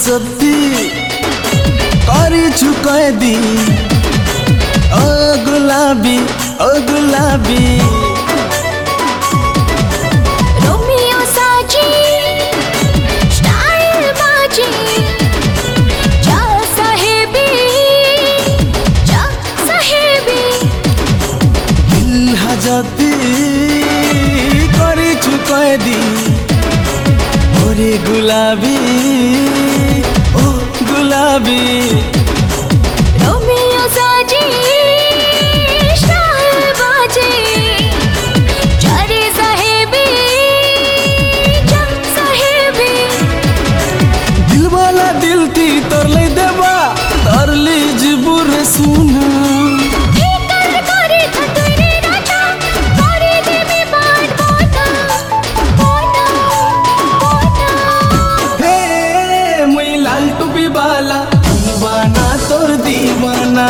सत्ती करी छु कैदी ओ गुलाबी ओ गुलाबी रोमियो साजी स्टाइल बाजी जा साहेबी दिल हजती करी छु कैदी ओरे गुलाबी ओ गुलाबी रोमियो साजी स्टाइल बाजी जा रे साहेबी जा साहेबी दिल वाला दिल थी तोर ले देबा तोर ले जिबुर सुना दीवाना तोर दीवाना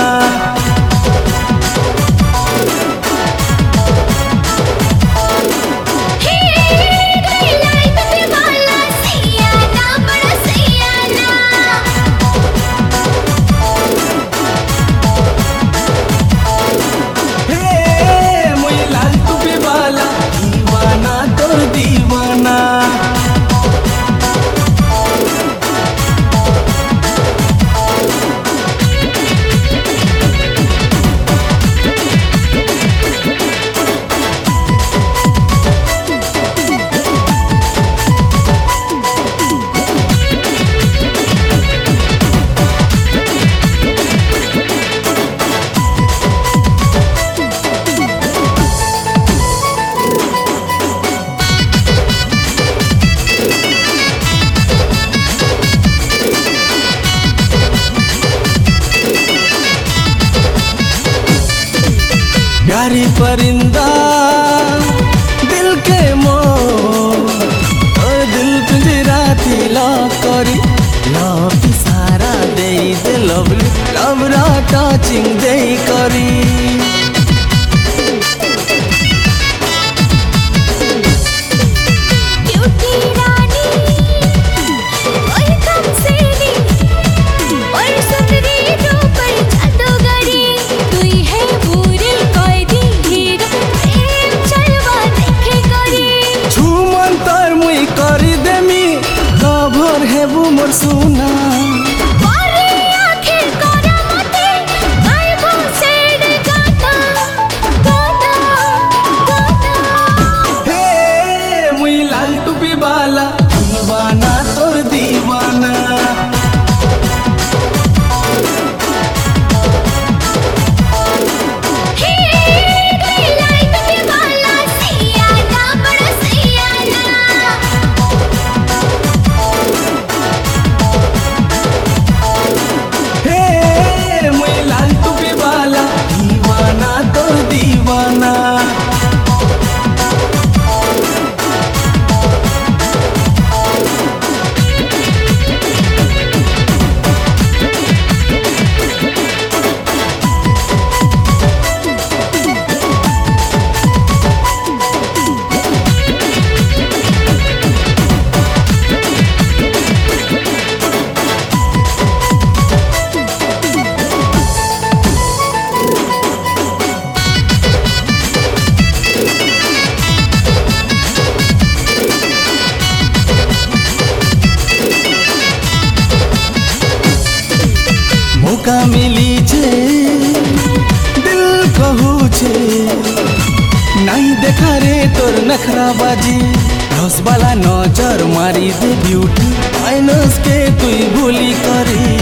लाल टुपी वाला दीवाना तोर दीवाना प्यारी परिंदा दिल के मोर और दिल पिंजरा थी ला करी लव इशारा दे दे लवली लवरा टचिंग दे करी मोर सोना मुई लाल टुपी वाला दीवाना तोर दीवाना दीवाना मौका मिली छे दिल कहू छे नहीं देखा रे तोर नखरा बाजी रस वाला नजर मारी दे ब्यूटी माइनस के तू भूली करी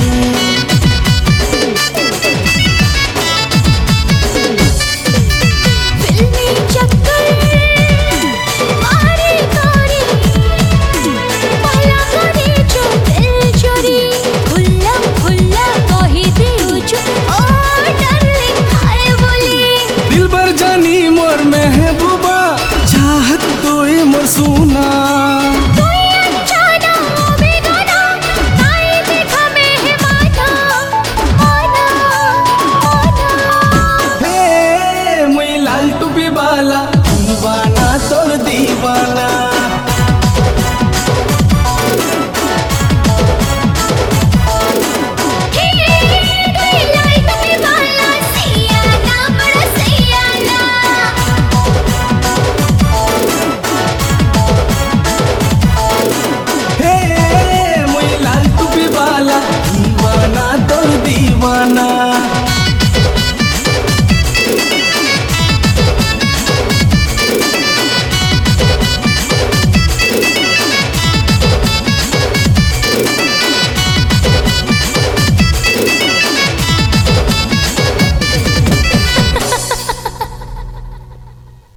मोर महबूबा चाहत तो मोर सुना लाल टुपी वाला दीवाना तोर दीवाना।